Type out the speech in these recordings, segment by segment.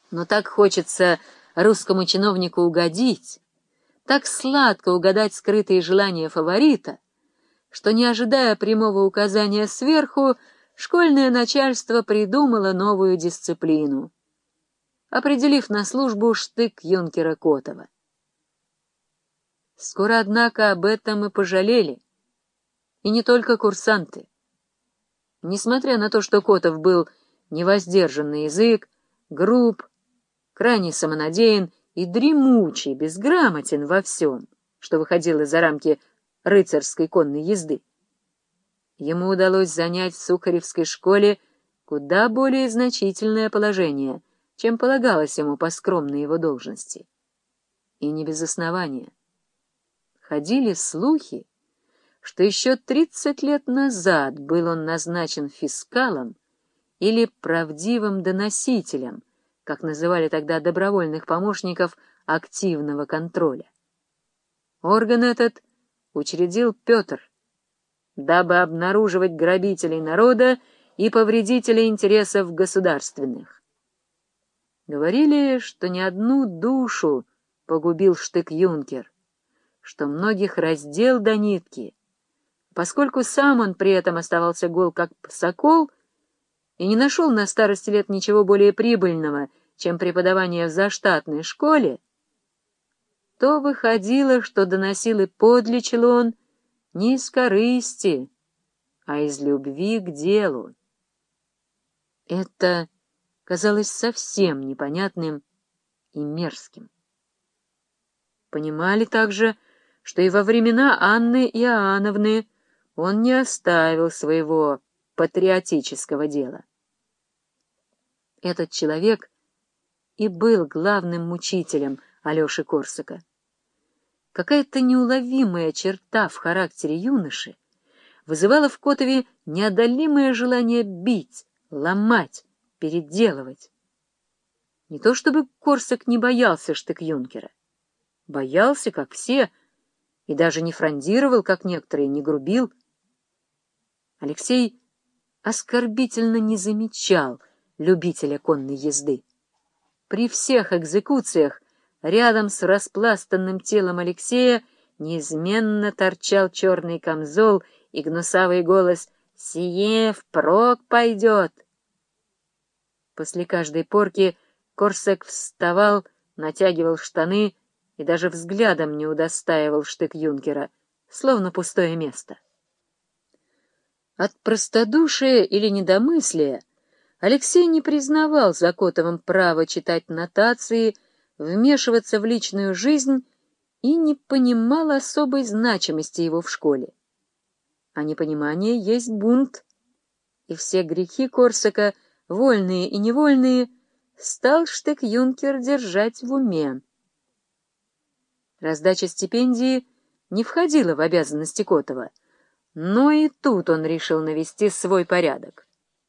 Но так хочется русскому чиновнику угодить, так сладко угадать скрытые желания фаворита, что, не ожидая прямого указания сверху, школьное начальство придумало новую дисциплину, определив на службу штык юнкера Котова. Скоро, однако, об этом и пожалели, и не только курсанты. Несмотря на то, что Котов был невоздержан на язык, груб, крайне самонадеян и дремучий, безграмотен во всем, что выходило за рамки рыцарской конной езды, ему удалось занять в Сухаревской школе куда более значительное положение, чем полагалось ему по скромной его должности. И не без основания. Ходили слухи, что еще 30 лет назад был он назначен фискалом или правдивым доносителем, как называли тогда добровольных помощников активного контроля. Орган этот учредил Петр, дабы обнаруживать грабителей народа и повредителей интересов государственных. Говорили, что не одну душу погубил штык-юнкер, что многих раздел до нитки, поскольку сам он при этом оставался гол как сокол и не нашел на старости лет ничего более прибыльного, чем преподавание в заштатной школе, то выходило, что доносил и подлечил он не из корысти, а из любви к делу. Это казалось совсем непонятным и мерзким. Понимали также, что и во времена Анны Иоанновны он не оставил своего патриотического дела. Этот человек и был главным мучителем Алеши Корсака. Какая-то неуловимая черта в характере юноши вызывала в Котове неодолимое желание бить, ломать, переделывать. Не то чтобы Корсак не боялся штык-юнкера. Боялся, как все, и даже не фрондировал, как некоторые, не грубил. Алексей оскорбительно не замечал любителя конной езды. При всех экзекуциях рядом с распластанным телом Алексея неизменно торчал черный камзол и гнусавый голос «Сие впрок пойдет». После каждой порки Корсак вставал, натягивал штаны и даже взглядом не удостаивал штык-юнкера, словно пустое место. От простодушия или недомыслия Алексей не признавал за Котовым право читать нотации, вмешиваться в личную жизнь и не понимал особой значимости его в школе. А непонимание есть бунт, и все грехи Корсака, вольные и невольные, стал штык-юнкер держать в уме. Раздача стипендии не входила в обязанности Котова, но и тут он решил навести свой порядок.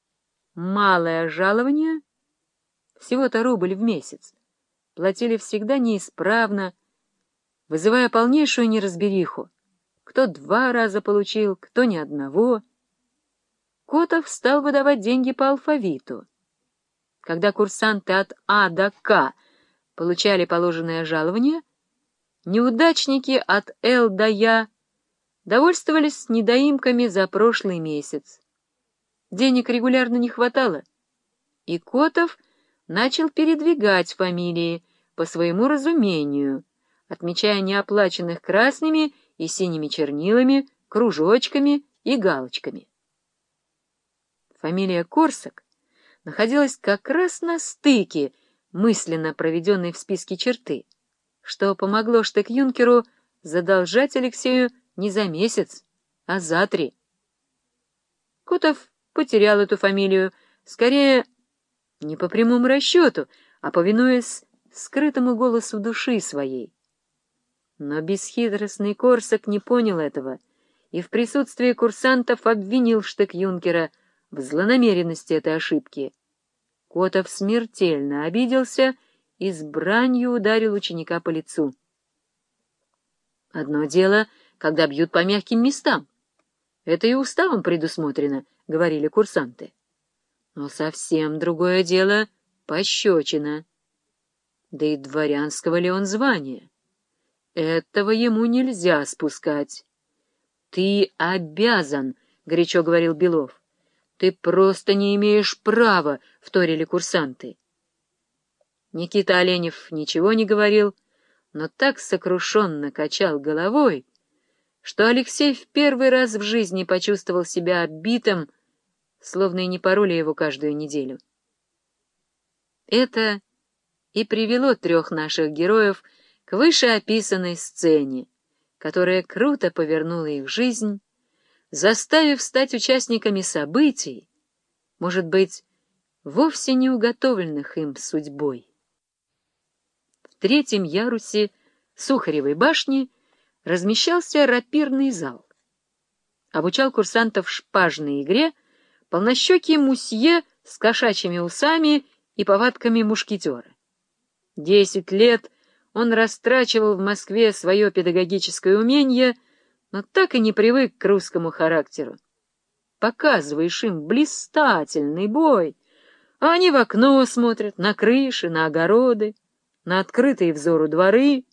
Малое жалование, всего-то рубль в месяц, платили всегда неисправно, вызывая полнейшую неразбериху. Кто 2 раза получил, кто ни одного. Котов стал выдавать деньги по алфавиту. Когда курсанты от А до К получали положенное жалование, неудачники от Л до Я довольствовались недоимками за прошлый месяц. Денег регулярно не хватало, и Котов начал передвигать фамилии по своему разумению, отмечая неоплаченных красными и синими чернилами, кружочками и галочками. Фамилия Корсак находилась как раз на стыке мысленно проведенной в списке черты, что помогло штык-юнкеру задолжать Алексею не за месяц, а за 3. Котов потерял эту фамилию, скорее, не по прямому расчету, а повинуясь скрытому голосу души своей. Но бесхитростный Корсак не понял этого и в присутствии курсантов обвинил штык-юнкера в злонамеренности этой ошибки. Котов смертельно обиделся и с бранью ударил ученика по лицу. Одно дело, когда бьют по мягким местам. Это и уставом предусмотрено, — говорили курсанты. Но совсем другое дело — пощечина. Да и дворянского ли он звания? Этого ему нельзя спускать. «Ты обязан», — горячо говорил Белов. «Ты просто не имеешь права», — вторили курсанты. Никита Оленев ничего не говорил, но так сокрушенно качал головой, что Алексей в первый раз в жизни почувствовал себя оббитым, словно и не пороли его каждую неделю. Это и привело трех наших героев к вышеописанной сцене, которая круто повернула их жизнь, заставив стать участниками событий, может быть, вовсе не уготовленных им судьбой. В третьем ярусе Сухаревой башни размещался рапирный зал. Обучал курсантов шпажной игре полнощекий мусье с кошачьими усами и повадками мушкетера. 10 лет он растрачивал в Москве свое педагогическое умение, но так и не привык к русскому характеру. Показываешь им блистательный бой, а они в окно смотрят, на крыши, на огороды, на открытые взору дворы,